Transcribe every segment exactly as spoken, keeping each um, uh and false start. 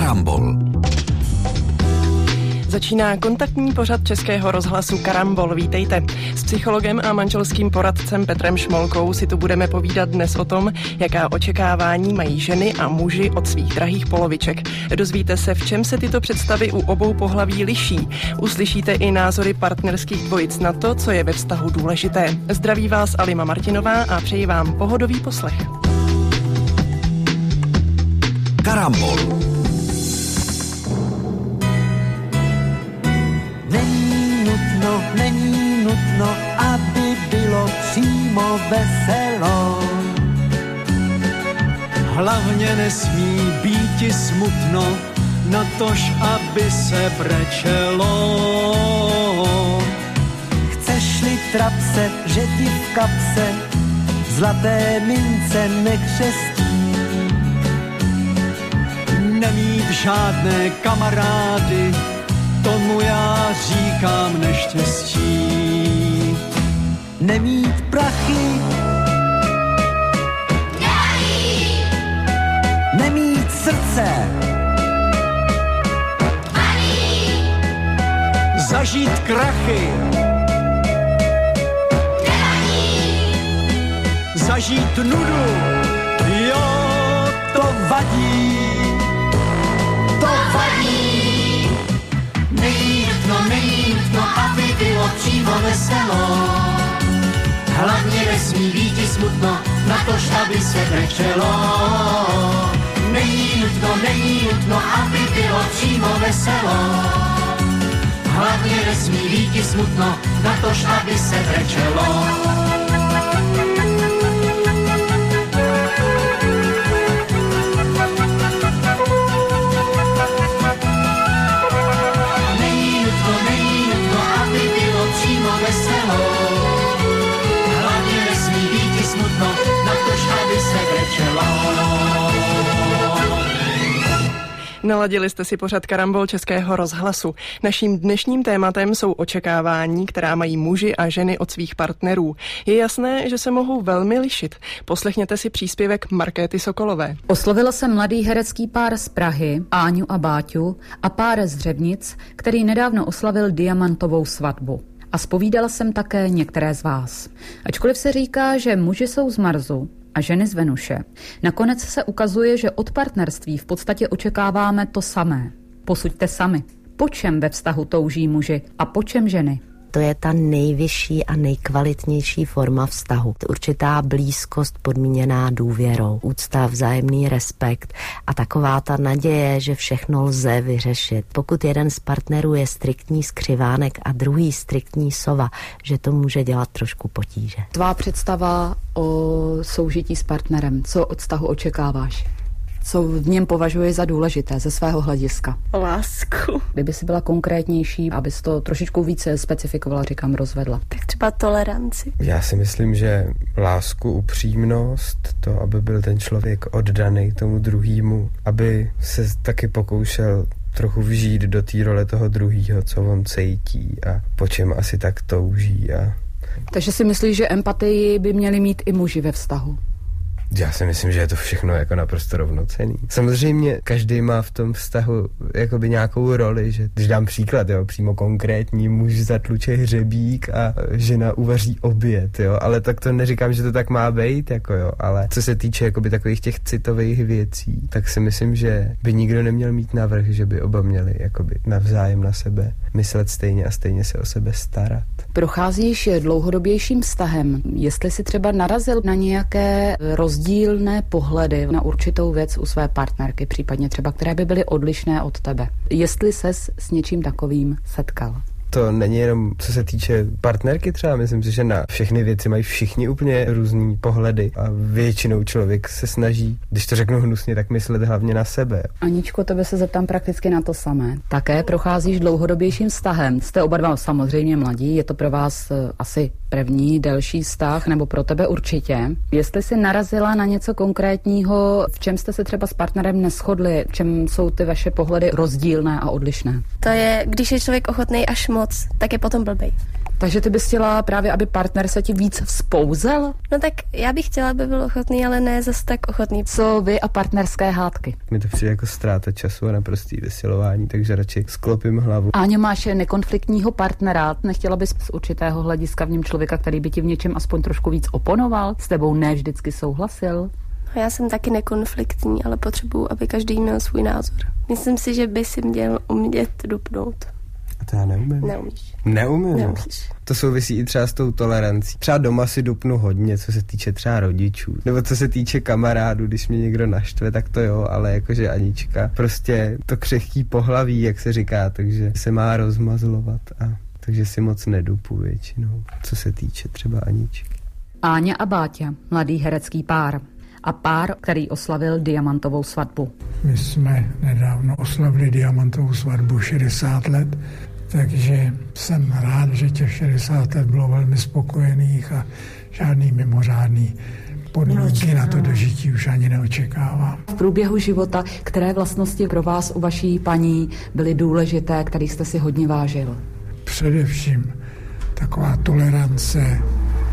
Karambol. Začíná kontaktní pořad Českého rozhlasu Karambol. Vítejte. S psychologem a manželským poradcem Petrem Šmolkou si tu budeme povídat dnes o tom, jaká očekávání mají ženy a muži od svých drahých poloviček. Dozvíte se, v čem se tyto představy u obou pohlaví liší. Uslyšíte i názory partnerských dvojic na to, co je ve vztahu důležité. Zdraví vás Alima Martinová a přeji vám pohodový poslech. Karambol. No, není nutno, aby bylo přímo veselo. Hlavně nesmí býti smutno, natož, aby se brečelo. Chceš-li trapse, že ti v kapse zlaté mince nekřestí. Nemít žádné kamarády, tomu já říkám neštěstí. Nemít prachy, Nemít, nemít srdce, Ani, Zažít krachy, Nevadí, zažít nudu, jo, to vadí, To vadí. Není nutno, není nutno, aby bylo přímo veselo. Hlavně nesmí býti smutno, natož, aby se brečelo. Není nutno, není nutno, aby bylo přímo veselo. Hlavně nesmí býti smutno, natož, aby se brečelo. Naladili jste si pořad Karambol Českého rozhlasu. Naším dnešním tématem jsou očekávání, která mají muži a ženy od svých partnerů. Je jasné, že se mohou velmi lišit. Poslechněte si příspěvek Markéty Sokolové. Oslovila jsem mladý herecký pár z Prahy, Áňu a Báťu, a pár z Řevnic, který nedávno oslavil diamantovou svatbu. A zpovídala jsem také některé z vás. Ačkoliv se říká, že muži jsou z Marsu a ženy z Venuše, nakonec se ukazuje, že od partnerství v podstatě očekáváme to samé. Posuďte sami. Po čem ve vztahu touží muži a po čem ženy? To je ta nejvyšší a nejkvalitnější forma vztahu. Určitá blízkost podmíněná důvěrou, úcta, vzájemný respekt a taková ta naděje, že všechno lze vyřešit. Pokud jeden z partnerů je striktní skřivánek a druhý striktní sova, že to může dělat trošku potíže. Tvá představa o soužití s partnerem, co od vztahu očekáváš? Co v něm považuje za důležité ze svého hlediska? Lásku. Kdyby si byla konkrétnější, abys to trošičku více specifikovala, říkám, rozvedla. Tak třeba toleranci. Já si myslím, že lásku, upřímnost, to, aby byl ten člověk oddaný tomu druhému, aby se taky pokoušel trochu vžít do té role toho druhého, co on cítí a po čem asi tak touží. A... Takže si myslíš, že empatii by měli mít i muži ve vztahu? Já si myslím, že je to všechno jako naprosto rovnocenný. Samozřejmě každý má v tom vztahu jakoby nějakou roli, že když dám příklad, jo, přímo konkrétní, muž zatluče hřebík a žena uvaří oběd, jo, ale tak to neříkám, že to tak má být, jako jo, ale co se týče jakoby takových těch citových věcí, tak si myslím, že by nikdo neměl mít navrch, že by oba měli jakoby navzájem na sebe myslet stejně a stejně se o sebe starat. Procházíš dlouhodobějším vztahem, jestli si třeba narazil na nějaké rozdílné pohledy na určitou věc u své partnerky, případně třeba, které by byly odlišné od tebe. Jestli ses s něčím takovým setkal? To není jenom co se týče partnerky třeba, myslím si, že na všechny věci mají všichni úplně různý pohledy a většinou člověk se snaží, když to řeknu hnusně, tak myslet hlavně na sebe. Aničko, tebe se zeptám prakticky na to samé. Také procházíš dlouhodobějším vztahem. Jste oba dva samozřejmě mladí, je to pro vás asi první delší vztah, nebo pro tebe určitě. Jestli jsi narazila na něco konkrétního, v čem jste se třeba s partnerem neshodli, v čem jsou ty vaše pohledy rozdílné a odlišné? To je, když je člověk ochotný až moc, tak je potom blbej. Takže ty bys chtěla právě, aby partner se ti víc vzpouzel? No tak já bych chtěla, aby byl ochotný, ale ne zas tak ochotný. Co vy a partnerské hádky? Mi to přijde jako ztráta času a naprostý vysilování, takže radši sklopím hlavu. Áňo, máš nekonfliktního partnera, nechtěla bys z určitého hlediska v něm člověka, který by ti v něčem aspoň trošku víc oponoval, s tebou ne vždycky souhlasil? No já jsem taky nekonfliktní, ale potřebuju, aby každý měl svůj názor. Myslím si, že by si měl umět dupnout. A to já neumím. Neumíš. Neumím. Neumíš. To souvisí i třeba s tou tolerancí. Třeba doma si dupnu hodně, co se týče třeba rodičů. Nebo co se týče kamarádů, když mě někdo naštve, tak to jo, ale jakože Anička, prostě to křehký pohlaví, jak se říká, takže se má rozmazlovat a takže si moc nedupu většinou, co se týče třeba Aničky. Áňa a Báťa, mladý herecký pár. A pár, který oslavil diamantovou svatbu. My jsme nedávno oslavili diamantovou svatbu šedesát let, takže jsem rád, že těch šedesát let bylo velmi spokojených a žádný mimořádný podmínky na to dožití už ani neočekávám. V průběhu života, které vlastnosti pro vás u vaší paní byly důležité, kterých jste si hodně vážil? Především taková tolerance,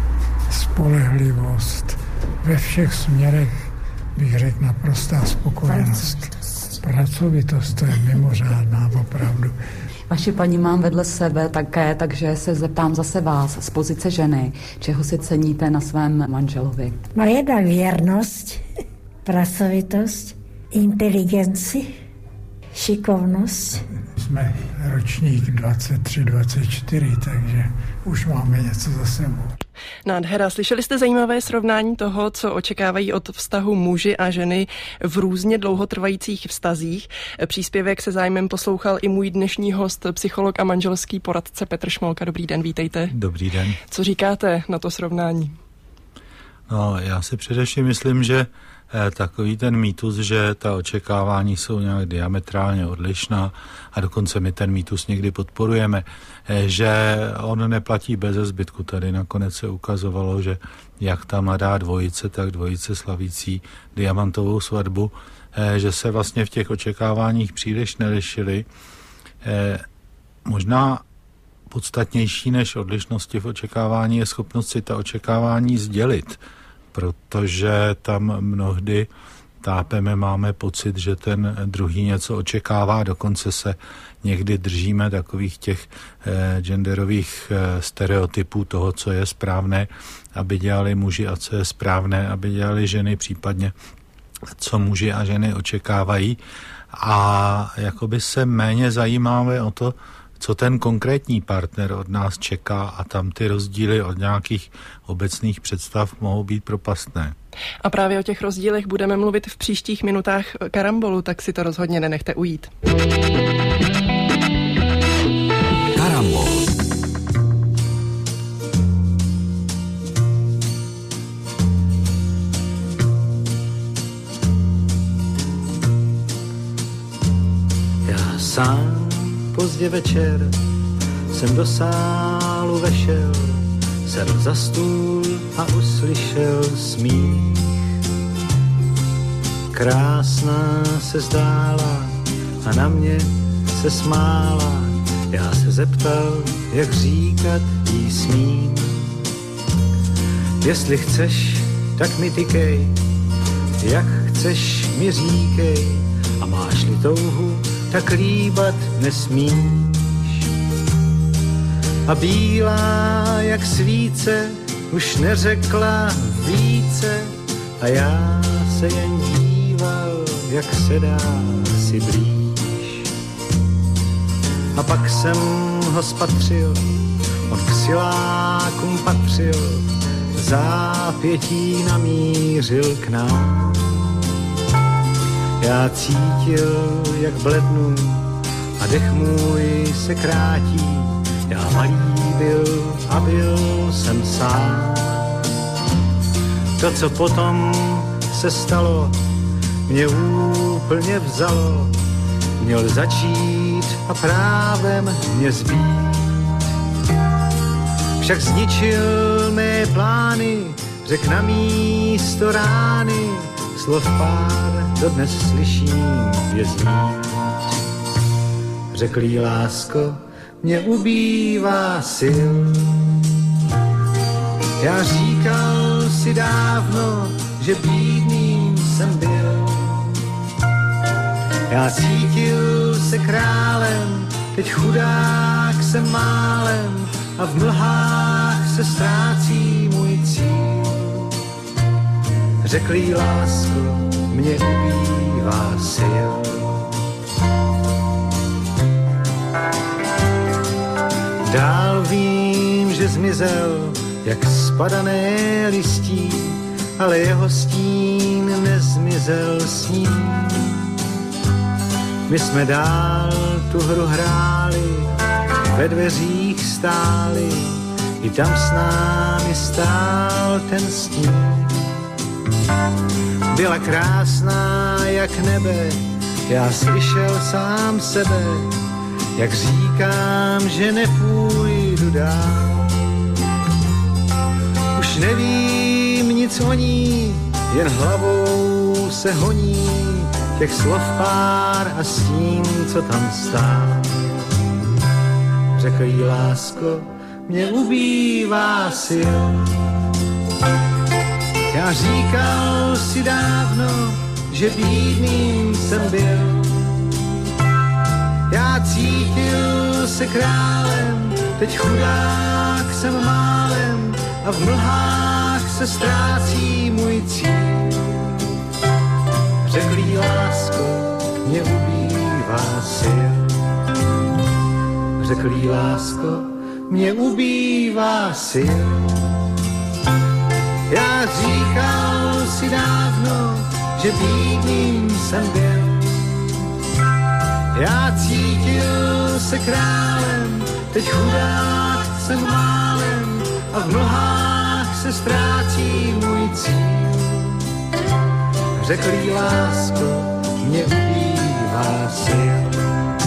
spolehlivost, ve všech směrech bych řekl naprostá spokojenost. Pracovitost, to je mimořádná opravdu. Vaši paní mám vedle sebe také, takže se zeptám zase vás z pozice ženy. Čeho si ceníte na svém manželovi? No jednak věrnost, pracovitost, inteligenci, šikovnost. Jsme ročník dvacet tři dvacet čtyři, takže už máme něco za sebou. Nádhera. Slyšeli jste zajímavé srovnání toho, co očekávají od vztahu muži a ženy v různě dlouhotrvajících vztazích. Příspěvek se zájmem poslouchal i můj dnešní host, psycholog a manželský poradce Petr Šmolka. Dobrý den, vítejte. Dobrý den. Co říkáte na to srovnání? No, já si především myslím, že takový ten mýtus, že ta očekávání jsou nějak diametrálně odlišná a dokonce my ten mýtus někdy podporujeme, že on neplatí beze zbytku. Tady nakonec se ukazovalo, že jak ta mladá dvojice, tak dvojice slavící diamantovou svatbu, že se vlastně v těch očekáváních příliš nelišily. Možná podstatnější než odlišnosti v očekávání je schopnost si ta očekávání sdělit, protože tam mnohdy tápeme, máme pocit, že ten druhý něco očekává, dokonce se někdy držíme takových těch eh, genderových eh, stereotypů toho, co je správné, aby dělali muži a co je správné, aby dělali ženy, případně co muži a ženy očekávají. A jakoby se méně zajímáme o to, co ten konkrétní partner od nás čeká, a tam ty rozdíly od nějakých obecných představ mohou být propastné. A právě o těch rozdílech budeme mluvit v příštích minutách Karambolu, tak si to rozhodně nenechte ujít. Karambol. Já sám pozdě večer jsem do sálu vešel, sedl za stůl a uslyšel smích. Krásná se zdála a na mě se smála. Já se zeptal, jak říkat jí smím. Jestli chceš, tak mi tykej, jak chceš mi říkej, a máš-li touhu, tak líbat nesmíš. A bílá jak svíce už neřekla více a já se jen díval, jak se dá si blíž. A pak jsem ho spatřil, on k silákům patřil, zápětí namířil k nám. Já cítil, jak blednu a dech můj se krátí. Já malý byl a byl jsem sám. To, co potom se stalo, mě úplně vzalo. Měl začít a právem mě zbýt. Však zničil mé plány, řek na místo rány, slov pár dodnes slyším je znít. Řekl jí, lásko, mě ubývá sil. Já říkal si dávno, že bídným jsem byl. Já cítil se králem, teď chudák jsem málem a v mlhách se ztrácí můj cíl. Řekl jí lásko, mě ubývá sil. Dál vím, že zmizel jak spadané listí, ale jeho stín nezmizel s ním. My jsme dál tu hru hráli, ve dveřích stáli, i tam s námi stál ten stín. Byla krásná jak nebe, já slyšel sám sebe, jak říkám, že nepůjdu dál. Už nevím nic o ní, jen hlavou se honí těch slov pár a stín, co tam stál. Řekl jí lásko, mě ubývá sil. Já říkal si dávno, že bídným jsem byl. Já cítil se králem, teď chudák jsem málem a v mlhách se ztrácí můj cíl. Řekl jí lásko, mě ubývá sil. Řekl jí lásko, mě ubývá sil. Já říkal si dávno, že bídným jsem byl. Já cítil se králem, teď chudák jsem málem a v mlhách se ztrácí můj cíl. Řekl jí lásko, mě ubývá sil.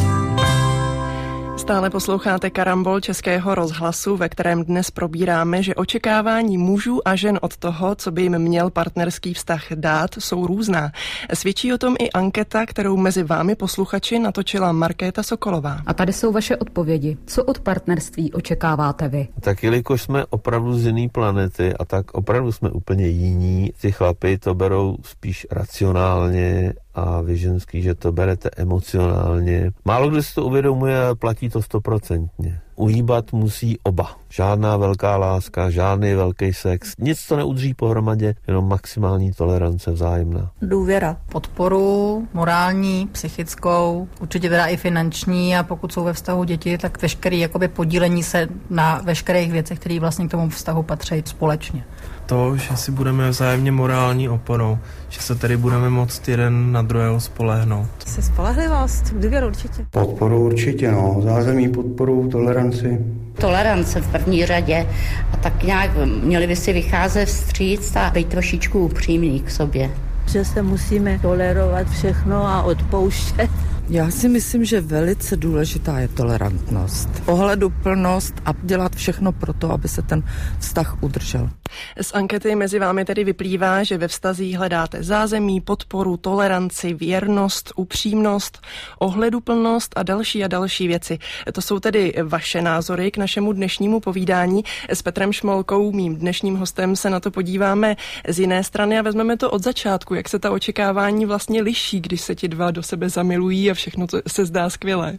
Stále posloucháte Karambol Českého rozhlasu, ve kterém dnes probíráme, že očekávání mužů a žen od toho, co by jim měl partnerský vztah dát, jsou různá. Svědčí o tom i anketa, kterou mezi vámi posluchači natočila Markéta Sokolová. A tady jsou vaše odpovědi. Co od partnerství očekáváte vy? Tak jelikož jsme opravdu z jiné planety a tak opravdu jsme úplně jiní, ty chlapi to berou spíš racionálně a vy ženský, že to berete emocionálně. Málo kdo si to uvědomuje, ale platí to stoprocentně. Uhýbat musí oba. Žádná velká láska, žádný velký sex. Nic to neudrží pohromadě, jenom maximální tolerance vzájemná. Důvěra. Podporu, morální, psychickou, určitě teda i finanční, a pokud jsou ve vztahu děti, tak veškerý jakoby podílení se na veškerých věcech, které vlastně k tomu vztahu patří společně. To, že si budeme vzájemně morální oporou, že se tedy budeme moct jeden na druhého spolehnout. Se spolehlivost, důvěru určitě. Podporu určitě, no. Zázemí, podporu, toleranci. Tolerance v první řadě a tak nějak měli by si vycházet vstříc a být trošičku upřímný k sobě. Že se musíme tolerovat všechno a odpouštět. Já si myslím, že velice důležitá je tolerantnost, ohleduplnost a dělat všechno pro to, aby se ten vztah udržel. Z ankety mezi vámi tedy vyplývá, že ve vztazích hledáte zázemí, podporu, toleranci, věrnost, upřímnost, ohleduplnost a další a další věci. To jsou tedy vaše názory k našemu dnešnímu povídání. S Petrem Šmolkou, mým dnešním hostem, se na to podíváme z jiné strany a vezmeme to od začátku, jak se ta očekávání vlastně liší, když se ti dva do sebe zamilují a všechno to se zdá skvělé.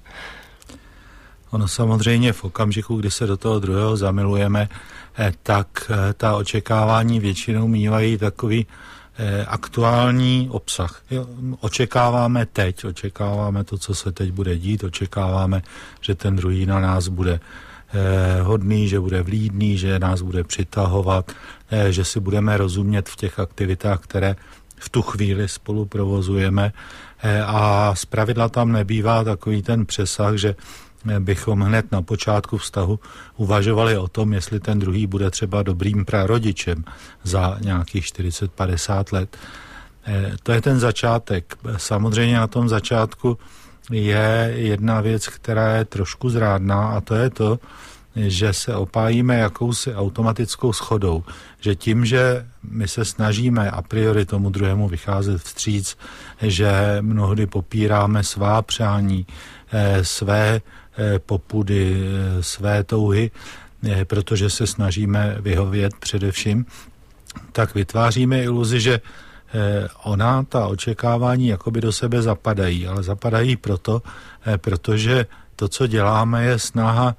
Ono samozřejmě v okamžiku, kdy se do toho druhého zamilujeme, tak ta očekávání většinou mívají takový aktuální obsah. Jo, očekáváme teď, očekáváme to, co se teď bude dít, očekáváme, že ten druhý na nás bude hodný, že bude vlídný, že nás bude přitahovat, že si budeme rozumět v těch aktivitách, které v tu chvíli spolu provozujeme, a zpravidla tam nebývá takový ten přesah, že bychom hned na počátku vztahu uvažovali o tom, jestli ten druhý bude třeba dobrým prarodičem za nějakých čtyřicet padesát let. To je ten začátek. Samozřejmě na tom začátku je jedna věc, která je trošku zrádná, a to je to, že se opájíme jakousi automatickou shodou, že tím, že my se snažíme a priori tomu druhému vycházet vstříc, že mnohdy popíráme svá přání, své popudy, své touhy, protože se snažíme vyhovět především, tak vytváříme iluzi, že ona, ta očekávání jakoby do sebe zapadají, ale zapadají proto, protože to, co děláme, je snaha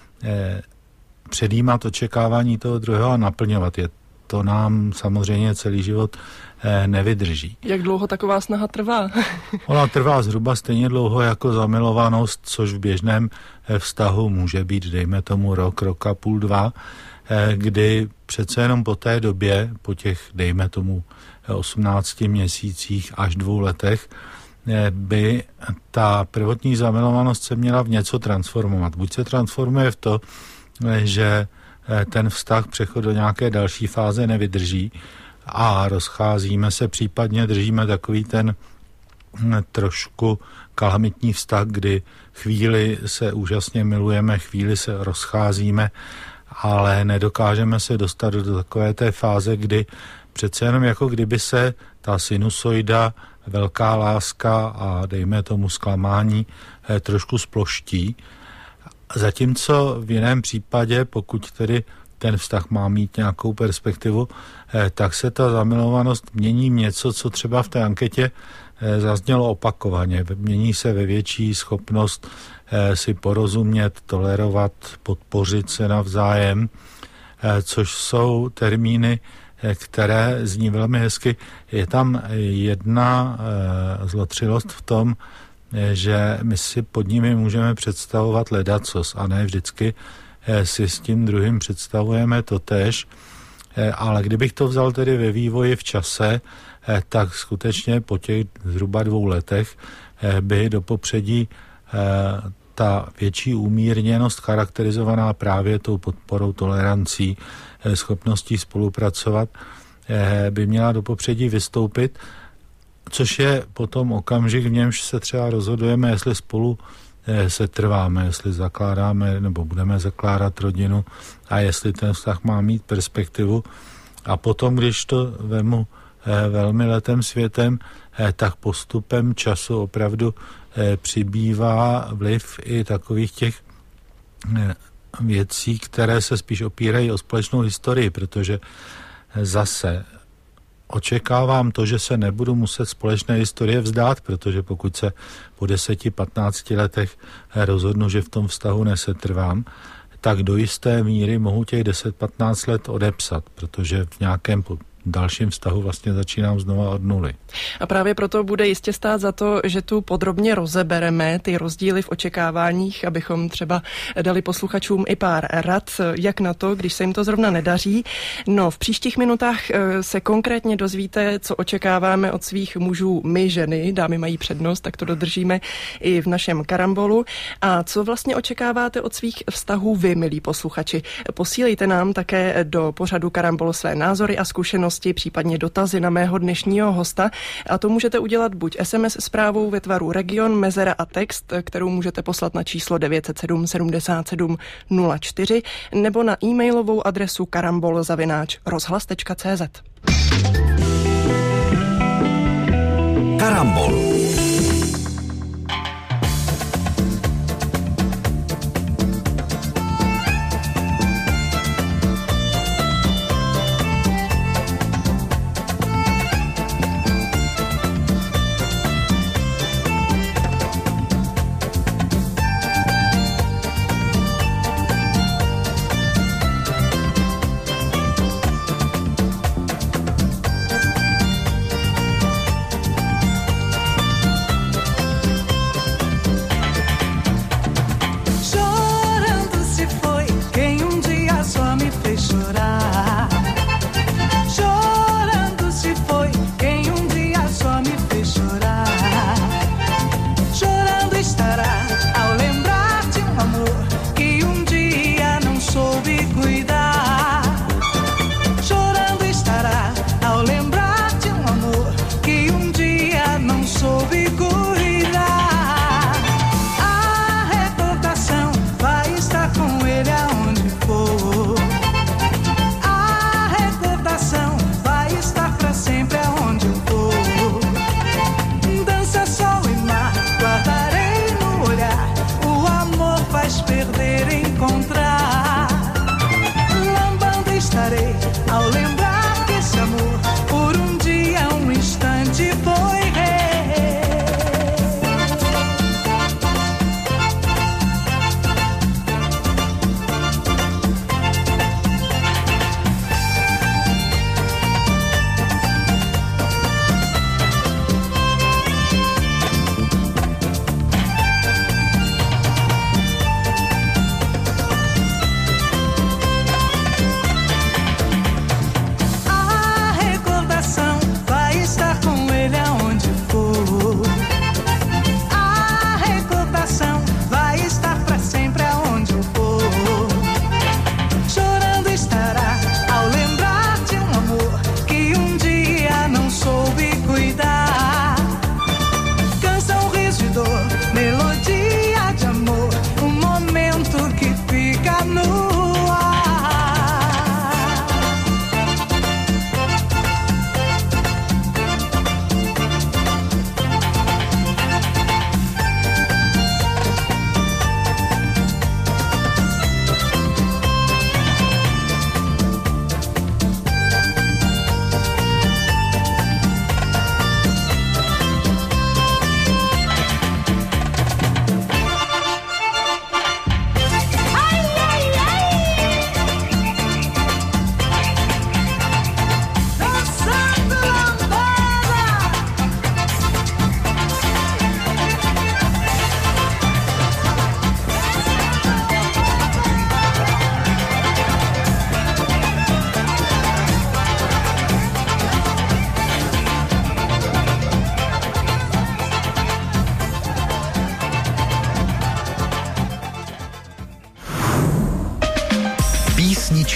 předjímat očekávání toho druhého a naplňovat je. To nám samozřejmě celý život nevydrží. Jak dlouho taková snaha trvá? Ona trvá zhruba stejně dlouho jako zamilovanost, což v běžném vztahu může být, dejme tomu, rok, rok a půl, dva, kdy přece jenom po té době, po těch, dejme tomu, osmnácti měsících až dvou letech, by ta prvotní zamilovanost se měla v něco transformovat. Buď se transformuje v to, že ten vztah přechod do nějaké další fáze nevydrží a rozcházíme se, případně držíme takový ten trošku kalamitní vztah, kdy chvíli se úžasně milujeme, chvíli se rozcházíme, ale nedokážeme se dostat do takové té fáze, kdy přece jenom jako kdyby se ta sinusoida, velká láska a dejme tomu zklamání trošku sploští. Zatímco v jiném případě, pokud tedy ten vztah má mít nějakou perspektivu, tak se ta zamilovanost mění něco, co třeba v té anketě zaznělo opakovaně. Mění se ve větší schopnost si porozumět, tolerovat, podpořit se navzájem, což jsou termíny, které zní velmi hezky. Je tam jedna zlotřilost v tom, že my si pod nimi můžeme představovat ledacos a ne vždycky si s tím druhým představujeme totéž, ale kdybych to vzal tedy ve vývoji v čase, tak skutečně po těch zhruba dvou letech by do popředí ta větší umírněnost charakterizovaná právě tou podporou, tolerancí, schopností spolupracovat, by měla do popředí vystoupit, což je potom okamžik, v němž se třeba rozhodujeme, jestli spolu se trváme, jestli zakládáme nebo budeme zakládat rodinu a jestli ten vztah má mít perspektivu. A potom, když to vemu velmi letem světem, tak postupem času opravdu přibývá vliv i takových těch věcí, které se spíš opírají o společnou historii, protože zase očekávám to, že se nebudu muset společné historie vzdát, protože pokud se po deseti, patnácti letech rozhodnu, že v tom vztahu nesetrvám, tak do jisté míry mohu těch deset patnáct let odepsat, protože v nějakém dalším vztahu vlastně začínám znova od nuly. A právě proto bude jistě stát za to, že tu podrobně rozebereme ty rozdíly v očekáváních, abychom třeba dali posluchačům i pár rad, jak na to, když se jim to zrovna nedaří. No, v příštích minutách se konkrétně dozvíte, co očekáváme od svých mužů my ženy, dámy mají přednost, tak to dodržíme i v našem karambolu. A co vlastně očekáváte od svých vztahů vy, milí posluchači? Posílejte nám také do pořadu Karambol své názory a zkušenosti, případně dotazy na mého dnešního hosta. A to můžete udělat buď es em es zprávou ve tvaru region, mezera a text, kterou můžete poslat na číslo devět set sedm sedmdesát sedm nula čtyři, nebo na e-mailovou adresu karambol zavináč rozhlas tečka cé zet. Karambol.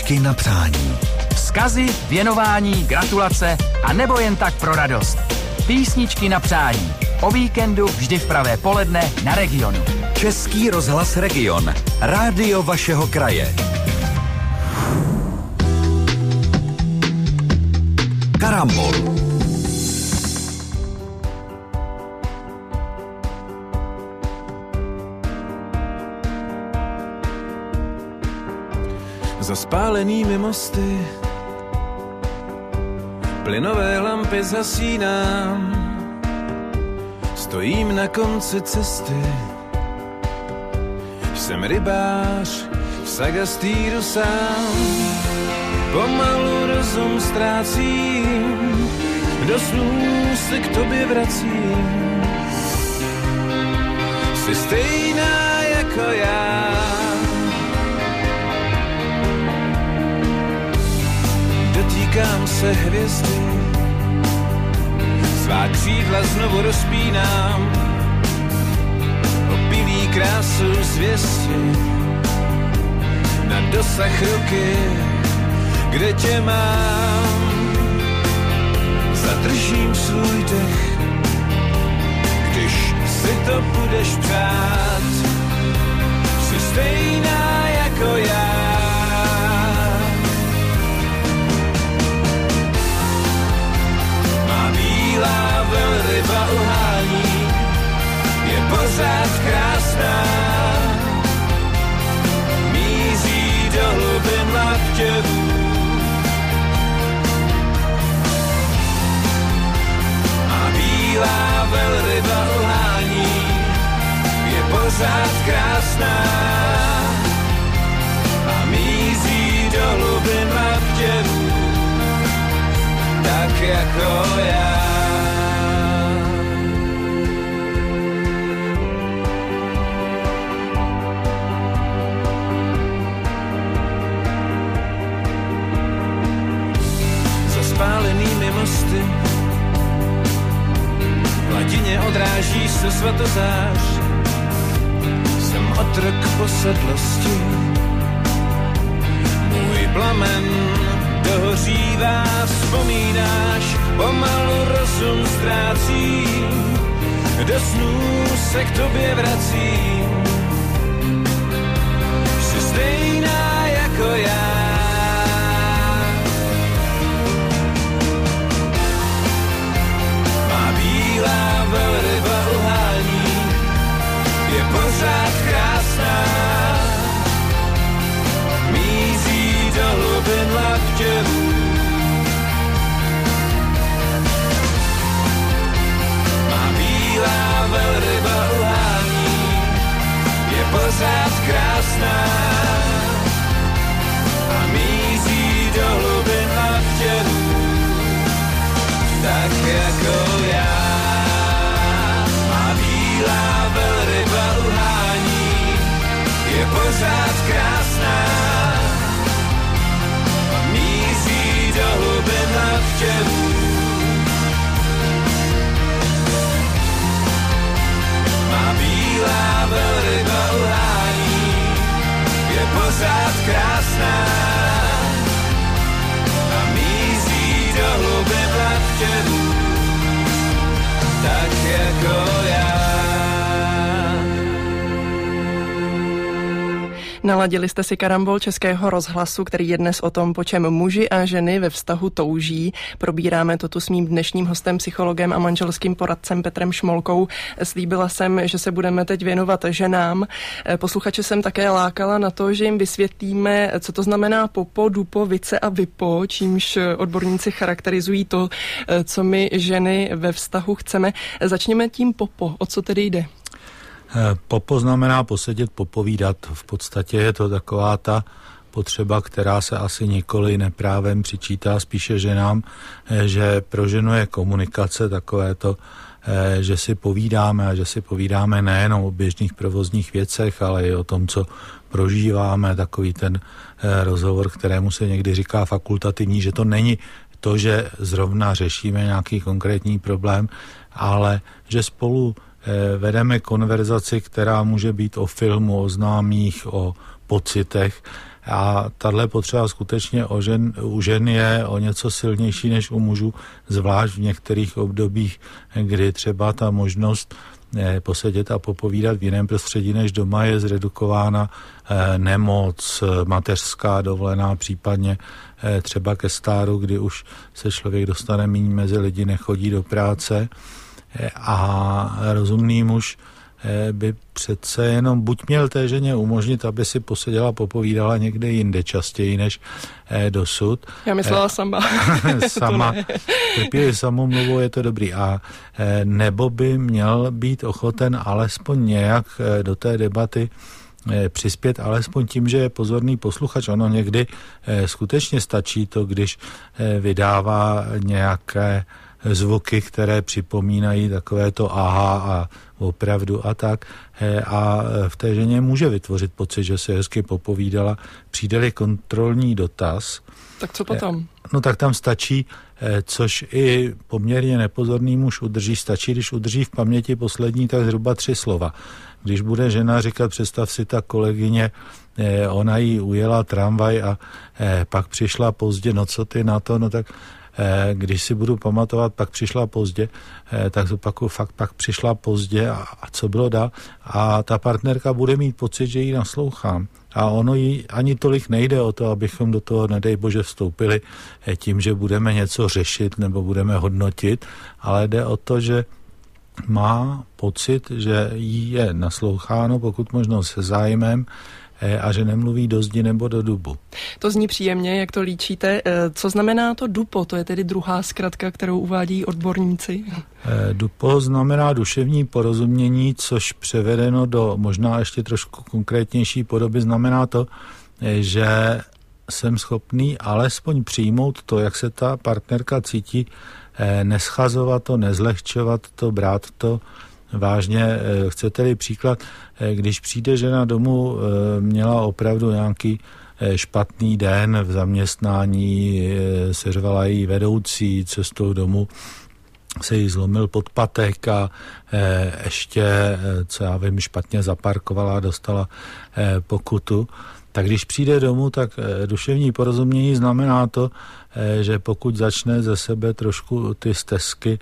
Písničky na přání. Vzkazy, věnování, gratulace a nebo jen tak pro radost. Písničky na přání. O víkendu vždy v pravé poledne na Regionu. Český rozhlas Region. Rádio vašeho kraje. Karambol. Za spálenými mosty plynové lampy zhasínám. Stojím na konci cesty. Jsem rybář v Sagastýru sám. Pomalu rozum ztrácím, do snů se k tobě vracím. Jsi stejná jako já. Dotýkám se hvězdy, svá křídla znovu rozpínám. Opilý krásu zvěsti, na dosah ruky, kde tě mám. Zadržím svůj dech, když si to budeš přát. Jsi stejná jako já. Má bílá velryba uhání, je pořád krásná. Míří do hlubin laktěvů. Bílá velryba uhání, je pořád krásná a míří do hlubin laktěvů, tak jako já. Za spálenými mosty hladině odráží se svatozář. Jsem otrok posedlosti. Můj plamen dohořívá, vzpomínáš, pomalu rozum ztrácím. Do snů se k tobě vracím. Jsi stejná jako já. Bílá velryba uhání, je pořád krásná. Míří do hlubin laktěvů. Má bílá velryba uhání, je pořád krásná. A míří do hlubin laktěvů, tak jako já. Bílá velryba uhání, je pořád krásná. Míří do hlubin laktěvů. Má bílá velryba uhání, je pořád krásná. A míří do hlubin laktěvů, tak jako já. Naladili jste si Karambol Českého rozhlasu, který je dnes o tom, po čem muži a ženy ve vztahu touží. Probíráme to tu s mým dnešním hostem, psychologem a manželským poradcem Petrem Šmolkou. Slíbila jsem, že se budeme teď věnovat ženám. Posluchače jsem také lákala na to, že jim vysvětlíme, co to znamená popo, dupo, vice a vipo, čímž odborníci charakterizují to, co my ženy ve vztahu chceme. Začněme tím popo. O co tedy jde? Popo znamená posedět, popovídat. V podstatě je to taková ta potřeba, která se asi nikoli neprávem přičítá spíše ženám, že pro ženu je komunikace takové to, že si povídáme a že si povídáme nejenom o běžných provozních věcech, ale i o tom, co prožíváme, takový ten rozhovor, kterému se někdy říká fakultativní, že to není to, že zrovna řešíme nějaký konkrétní problém, ale že spolu vedeme konverzaci, která může být o filmu, o známých, o pocitech A tahle potřeba skutečně o žen, u žen je o něco silnější než u mužů, zvlášť v některých obdobích, kdy třeba ta možnost posedět a popovídat v jiném prostředí než doma je zredukována nemoc, mateřská dovolená, případně třeba ke stáru, kdy už se člověk dostane méně mezi lidi, nechodí do práce a rozumný muž by přece jenom buď měl té ženě umožnit, aby si poseděla, popovídala někde jinde častěji než eh, dosud. Já myslela eh, sama. sama. Trpěli samomluvou, je to dobrý. A eh, nebo by měl být ochoten alespoň nějak eh, do té debaty eh, přispět, alespoň tím, že je pozorný posluchač. Ono někdy eh, skutečně stačí to, když eh, vydává nějaké zvuky, které připomínají takové to aha a opravdu a tak. A v té ženě může vytvořit pocit, že se hezky popovídala. Přijde-li kontrolní dotaz. Tak co potom? No tak tam stačí, což i poměrně nepozorný muž udrží, stačí, když udrží v paměti poslední tak zhruba tři slova. Když bude žena říkat, představ si ta kolegyně, ona jí ujela tramvaj a pak přišla pozdě, no co ty na to, no tak když si budu pamatovat, pak přišla pozdě, tak zopakuju, fakt pak přišla pozdě a, a co bylo dál. A ta partnerka bude mít pocit, že jí naslouchám. A ono jí ani tolik nejde o to, abychom do toho, nedej bože, vstoupili tím, že budeme něco řešit nebo budeme hodnotit, ale jde o to, že má pocit, že jí je nasloucháno, pokud možno se zájmem, a že nemluví do zdi nebo do dubu. To zní příjemně, jak to líčíte. Co znamená to dupo? To je tedy druhá zkratka, kterou uvádí odborníci. Dupo znamená duševní porozumění, což převedeno do možná ještě trošku konkrétnější podoby znamená to, že jsem schopný alespoň přijmout to, jak se ta partnerka cítí, neschazovat to, nezlehčovat to, brát to vážně. Chcete-li příklad, když přijde žena domů, měla opravdu nějaký špatný den v zaměstnání, seřvala jí vedoucí, cestou domů se jí zlomil podpatek a ještě, co já vím, špatně zaparkovala a dostala pokutu. Tak když přijde domů, tak duševní porozumění znamená to, že pokud začne ze sebe trošku ty stesky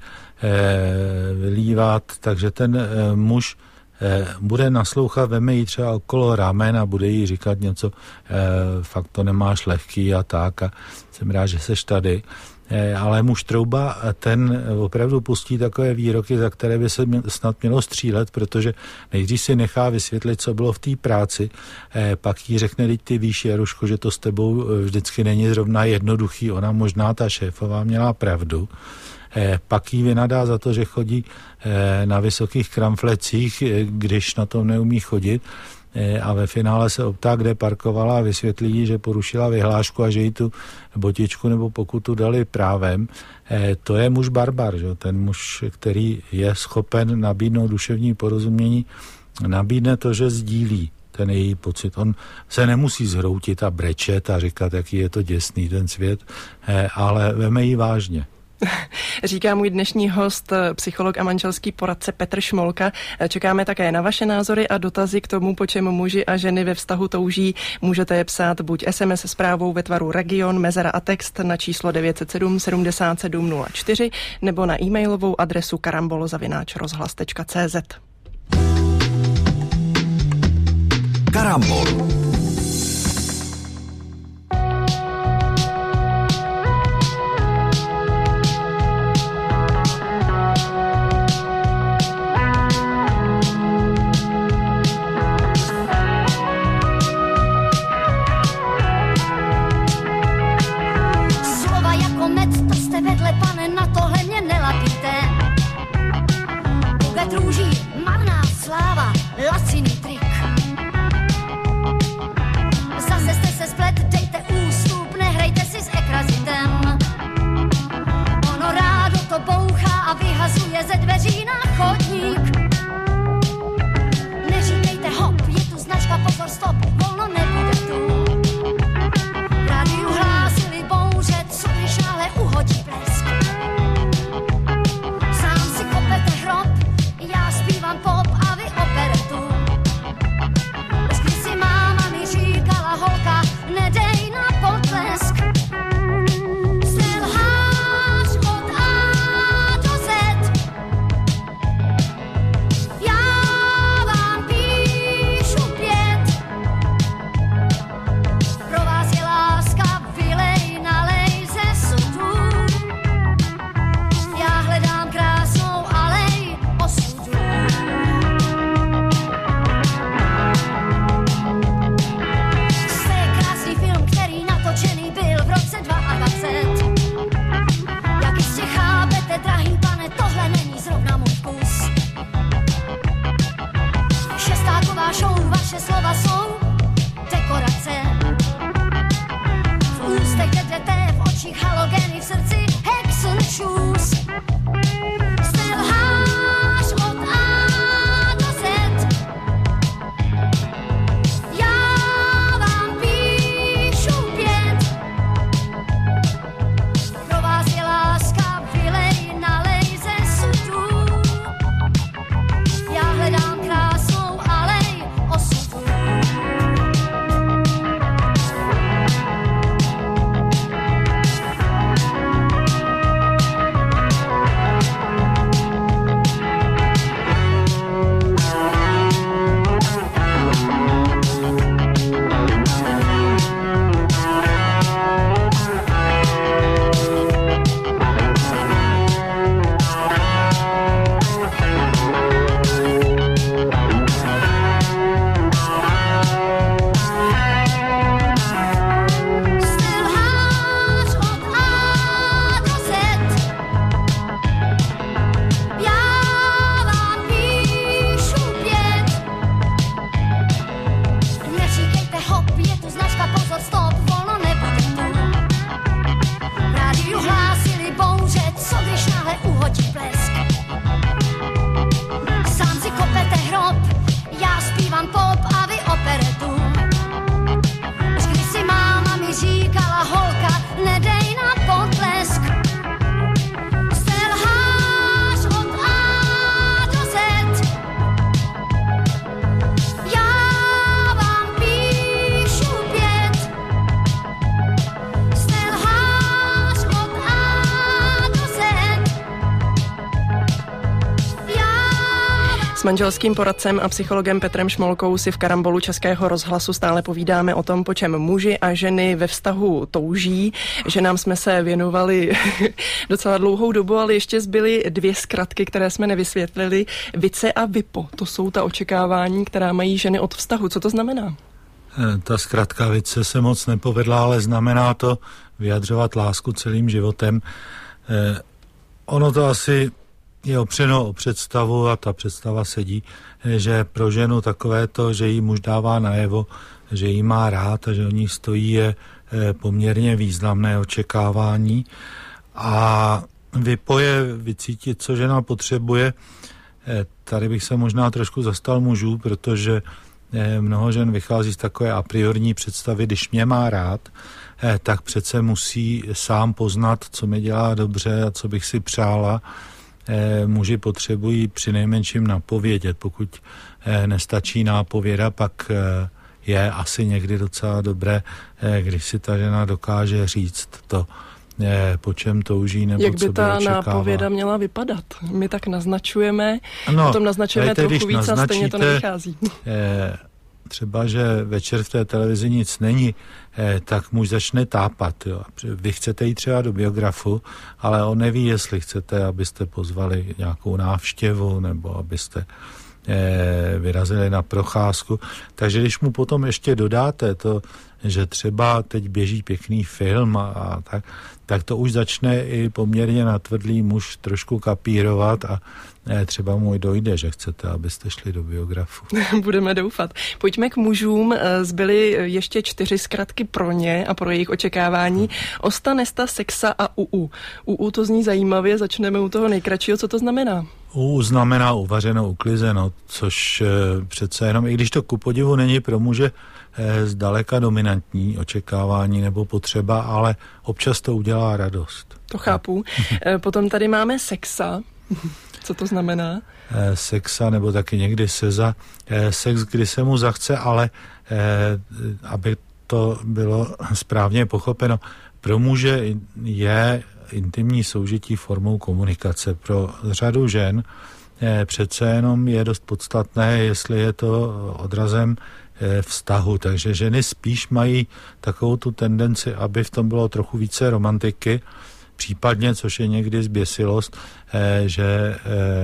vylívat, takže ten muž bude naslouchat, veme jí třeba okolo ramen a bude jí říkat něco, fakt to nemáš lehký a tak a jsem rád, že seš tady. Ale muž trouba, ten opravdu pustí takové výroky, za které by se snad mělo střílet, protože nejdřív si nechá vysvětlit, co bylo v té práci, pak jí řekne, teď ty víš, Jaruško, že to s tebou vždycky není zrovna jednoduchý, ona možná ta šéfová měla pravdu. Pak jí vynadá za to, že chodí na vysokých kramflecích, když na tom neumí chodit, a ve finále se optá, kde parkovala a vysvětlí jí, že porušila vyhlášku a že jí tu botičku nebo pokutu dali právem. To je muž barbar, že? Ten muž, který je schopen nabídnout duševní porozumění, nabídne to, že sdílí ten její pocit. On se nemusí zhroutit a brečet a říkat, jaký je to děsný ten svět, ale veme ji vážně. Říká můj dnešní host, psycholog a manželský poradce Petr Šmolka. Čekáme také na vaše názory a dotazy k tomu, po čem muži a ženy ve vztahu touží. Můžete je psát buď es em es zprávou ve tvaru region, mezera a text na číslo devět set sedm sedmdesát sedm nula čtyři nebo na e-mailovou adresu karambol zavináč rozhlas tečka cé zet. Karambol. manželským poradcem a psychologem Petrem Šmolkou si v Karambolu Českého rozhlasu stále povídáme o tom, po čem muži a ženy ve vztahu touží. Ženám jsme se věnovali docela dlouhou dobu, ale ještě zbyly dvě zkratky, které jsme nevysvětlili. Vice a vipo, to jsou ta očekávání, která mají ženy od vztahu. Co to znamená? Ta zkratka vice se moc nepovedla, ale znamená to vyjadřovat lásku celým životem. Eh, ono to asi je opřeno o představu a ta představa sedí, že pro ženu takové to, že jí muž dává najevo, že jí má rád a že o ní stojí, je poměrně významné očekávání. A vypoje vycítit, co žena potřebuje. Tady bych se možná trošku zastal mužů, protože mnoho žen vychází z takové a priorní představy, když mě má rád, tak přece musí sám poznat, co mi dělá dobře a co bych si přála. Muži potřebují přinejmenším napovědět. Pokud nestačí nápověda, pak je asi někdy docela dobré, když si ta žena dokáže říct to, po čem touží nebo jak by co by ta očekává. nápověda měla vypadat? My tak naznačujeme, no, potom naznačujeme trochu víc a stejně to nevychází. Třeba, že večer v té televizi nic není, eh, tak muž začne tápat. Jo. Vy chcete jít třeba do biografu, ale on neví, jestli chcete, abyste pozvali nějakou návštěvu nebo abyste eh, vyrazili na procházku. Takže když mu potom ještě dodáte to, že třeba teď běží pěkný film a, a tak, tak to už začne i poměrně natvrdlý muž trošku kapírovat a ne, třeba mu dojde, že chcete, abyste šli do biografu. Budeme doufat. Pojďme k mužům. Zbyly ještě čtyři zkratky pro ně a pro jejich očekávání. Osta, nesta, sexa a uu. Uu to zní zajímavě, začneme u toho nejkratšího. Co to znamená? Uu znamená uvařeno, uklizeno, což e, přece jenom, i když to ku podivu není pro muže e, zdaleka dominantní očekávání nebo potřeba, ale občas to udělá radost. To chápu. E, potom tady máme sexa. Co to znamená? E, sexa nebo taky někdy seza. E, sex, kdy se mu zachce, ale e, aby to bylo správně pochopeno, pro muže je intimní soužití formou komunikace. Pro řadu žen e, přece jenom je dost podstatné, jestli je to odrazem e, vztahu. Takže ženy spíš mají takovou tu tendenci, aby v tom bylo trochu více romantiky, případně, což je někdy zběsilost, eh, že eh,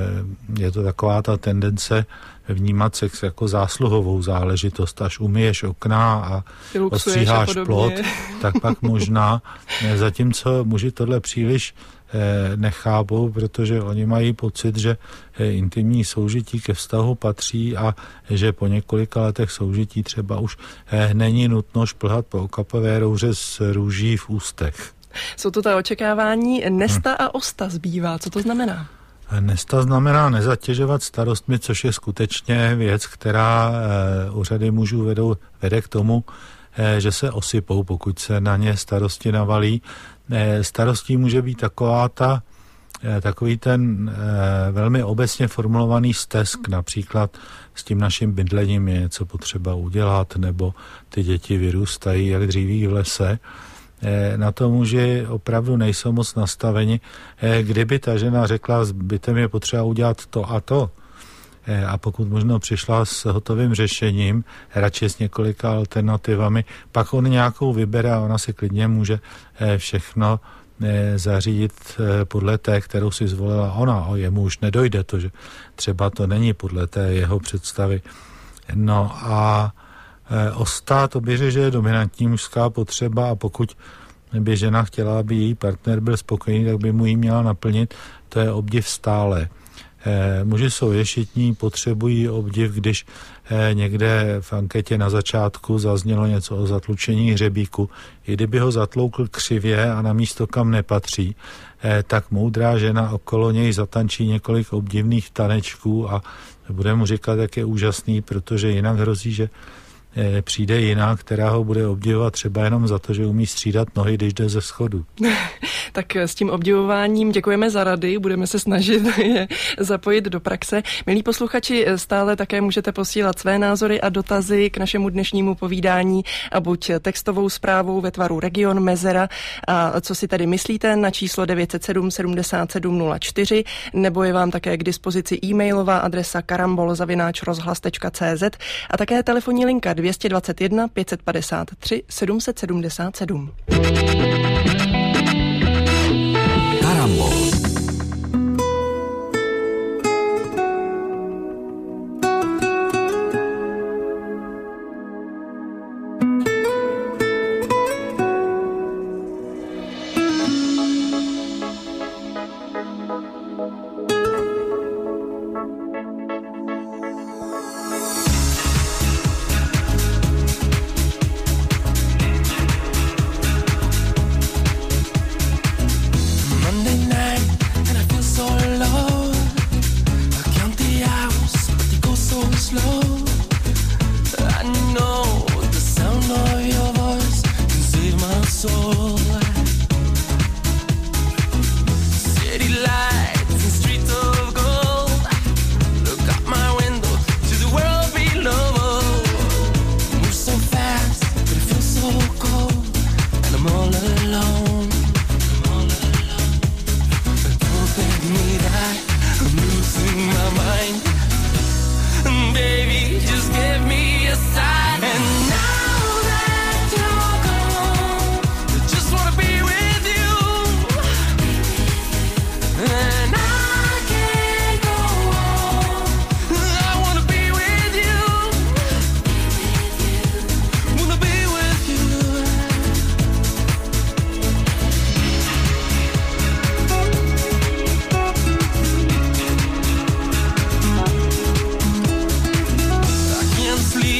je to taková ta tendence vnímat sex jako zásluhovou záležitost. Až umyješ okna a ostříháš plot, tak pak možná. Eh, zatímco muži tohle příliš eh, nechápou, protože oni mají pocit, že eh, intimní soužití ke vztahu patří a že po několika letech soužití třeba už eh, není nutno šplhat po okapavé rouře s růží v ústech. Jsou to ta očekávání. Nesta a osta zbývá. Co to znamená? Nesta znamená nezatěžovat starostmi, což je skutečně věc, která e, u řady mužů vedou, vede k tomu, e, že se osypou, pokud se na ně starosti navalí. E, starostí může být taková ta, e, takový ten e, velmi obecně formulovaný stesk, například s tím naším bydlením je něco potřeba udělat, nebo ty děti vyrůstají jak dříví v lese. Na to muži opravdu nejsou moc nastaveni. Kdyby ta žena řekla, s bytem je potřeba udělat to a to, a pokud možno přišla s hotovým řešením, radši s několika alternativami, pak on nějakou vybere a ona si klidně může všechno zařídit podle té, kterou si zvolila ona. O jemu už nedojde to, že třeba to není podle té jeho představy. No a osta, to běže, že je dominantní mužská potřeba a pokud by žena chtěla, aby její partner byl spokojený, tak by mu ji měla naplnit. To je obdiv stále. E, muži jsou ješitní, potřebují obdiv, když e, někde v anketě na začátku zaznělo něco o zatlučení hřebíku. I kdyby ho zatloukl křivě a na místo, kam nepatří, e, tak moudrá žena okolo něj zatančí několik obdivných tanečků a bude mu říkat, jak je úžasný, protože jinak hrozí, že přijde jiná, která ho bude obdivovat třeba jenom za to, že umí střídat nohy, když jde ze schodu. Tak s tím obdivováním děkujeme za rady, budeme se snažit je zapojit do praxe. Milí posluchači, stále také můžete posílat své názory a dotazy k našemu dnešnímu povídání a buď textovou zprávou ve tvaru Region Mezera a co si tady myslíte na číslo devět set sedm sedmdesát sedm nula čtyři, nebo je vám také k dispozici e-mailová adresa karambol zavináč rozhlas tečka cé zet a také telefonní linka dvě stě dvacet jedna pět set padesát tři sedm set sedmdesát sedm. Karambol. Sleep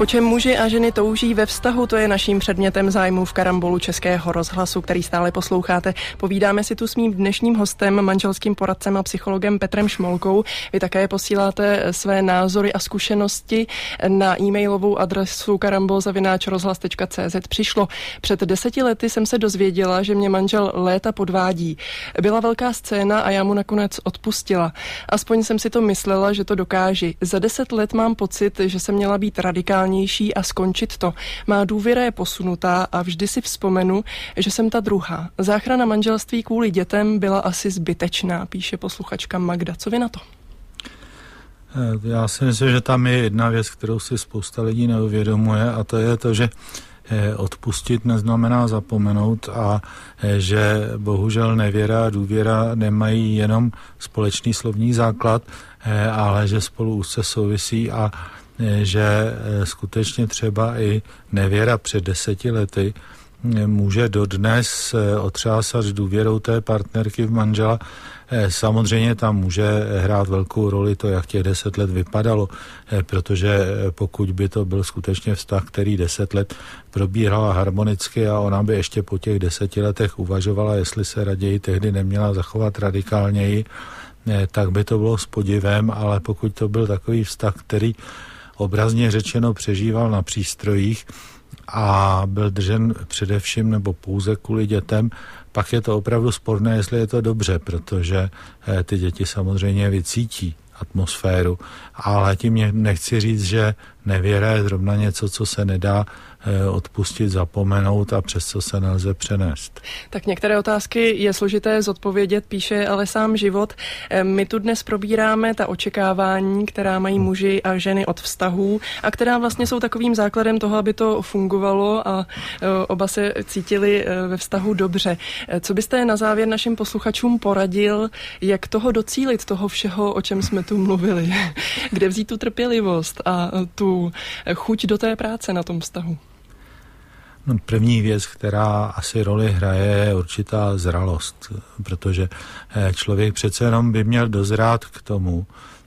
Po čem muži a ženy touží ve vztahu, to je naším předmětem zájmu v Karambolu Českého rozhlasu, který stále posloucháte. Povídáme si tu s mým dnešním hostem, manželským poradcem a psychologem Petrem Šmolkou. Vy také posíláte své názory a zkušenosti na e-mailovou adresu karambol zavináč rozhlas tečka cé zet. Přišlo. Před deseti lety jsem se dozvěděla, že mě manžel léta podvádí. Byla velká scéna a já mu nakonec odpustila. Aspoň jsem si to myslela, že to dokáži. Za deset let mám pocit, že jsem měla být radikálnější a skončit to. Má důvěra je posunutá a vždy si vzpomenu, že jsem ta druhá. Záchrana manželství kvůli dětem byla asi zbytečná, píše posluchačka Magda. Co vy na to? Já si myslím, že tam je jedna věc, kterou si spousta lidí neuvědomuje, a to je to, že odpustit neznamená zapomenout a že bohužel nevěra a důvěra nemají jenom společný slovní základ, ale že spolu úzce souvisí a že skutečně třeba i nevěra před deseti lety může dodnes otřásat důvěrou té partnerky v manžela. Samozřejmě tam může hrát velkou roli to, jak těch deset let vypadalo, protože pokud by to byl skutečně vztah, který deset let probíhala harmonicky a ona by ještě po těch deseti letech uvažovala, jestli se raději tehdy neměla zachovat radikálněji, tak by to bylo s podivem, ale pokud to byl takový vztah, který obrazně řečeno přežíval na přístrojích a byl držen především nebo pouze kvůli dětem, pak je to opravdu sporné, jestli je to dobře, protože ty děti samozřejmě vycítí atmosféru, ale tím nechci říct, že nevěra je zrovna něco, co se nedá odpustit, zapomenout a přes co se nelze přenést. Tak některé otázky je složité zodpovědět, píše ale sám život. My tu dnes probíráme ta očekávání, která mají muži a ženy od vztahů a která vlastně jsou takovým základem toho, aby to fungovalo a oba se cítili ve vztahu dobře. Co byste na závěr našim posluchačům poradil, jak toho docílit, toho všeho, o čem jsme tu mluvili? Kde vzít tu trpělivost a tu chuť do té práce na tom vztahu? No, první věc, která asi roli hraje, je určitá zralost, protože člověk přece jenom by měl dozrát k tomu,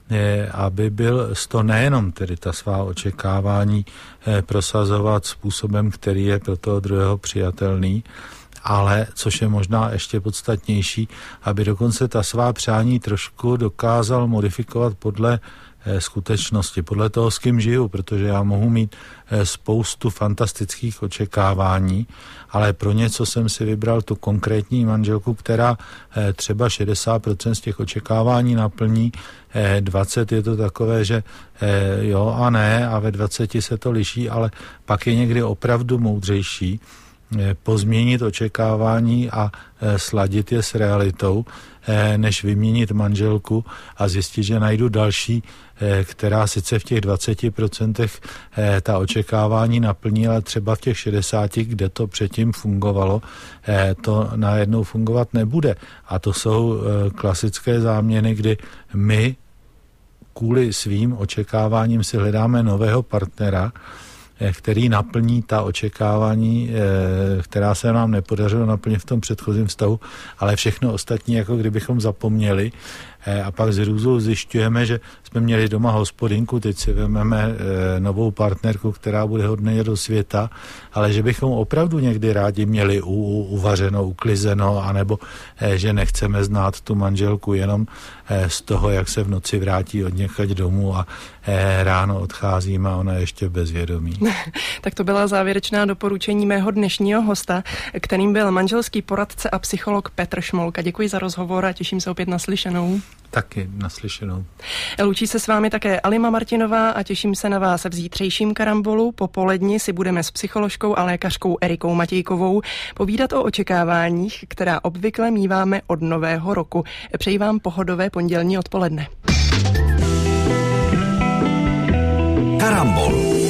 aby byl to nejenom tedy ta svá očekávání prosazovat způsobem, který je pro toho druhého přijatelný, ale, což je možná ještě podstatnější, aby dokonce ta svá přání trošku dokázal modifikovat podle skutečnosti, podle toho, s kým žiju, protože já mohu mít spoustu fantastických očekávání, ale pro něco jsem si vybral tu konkrétní manželku, která třeba šedesát procent z těch očekávání naplní, dvacet je to takové, že jo a ne, a ve dvaceti se to liší, ale pak je někdy opravdu moudřejší pozměnit očekávání a sladit je s realitou, než vyměnit manželku a zjistit, že najdu další, která sice v těch dvaceti procentech ta očekávání naplní, ale třeba v těch šedesáti, kde to předtím fungovalo, to najednou fungovat nebude. A to jsou klasické záměny, kdy my kvůli svým očekáváním si hledáme nového partnera, který naplní ta očekávání, která se nám nepodařilo naplnit v tom předchozím vztahu, ale všechno ostatní, jako kdybychom zapomněli. A pak z hrůzou zjišťujeme, že jsme měli doma hospodinku, teď si vezmeme novou partnerku, která bude hodně do světa, ale že bychom opravdu někdy rádi měli u, u, uvařeno, uklizeno, anebo že nechceme znát tu manželku jenom z toho, jak se v noci vrátí od někať domů a ráno odcházíme a ona ještě v bezvědomí. Tak to byla závěrečná doporučení mého dnešního hosta, kterým byl manželský poradce a psycholog Petr Šmolka. Děkuji za rozhovor a těším se opět na slyšenou. Taky naslyšenou. Loučí se s vámi také Alima Martinová a těším se na vás v zítřejším Karambolu. Po poledni si budeme s psycholožkou a lékařkou Erikou Matějkovou povídat o očekáváních, která obvykle míváme od nového roku. Přeji vám pohodové pondělní odpoledne. Karambol.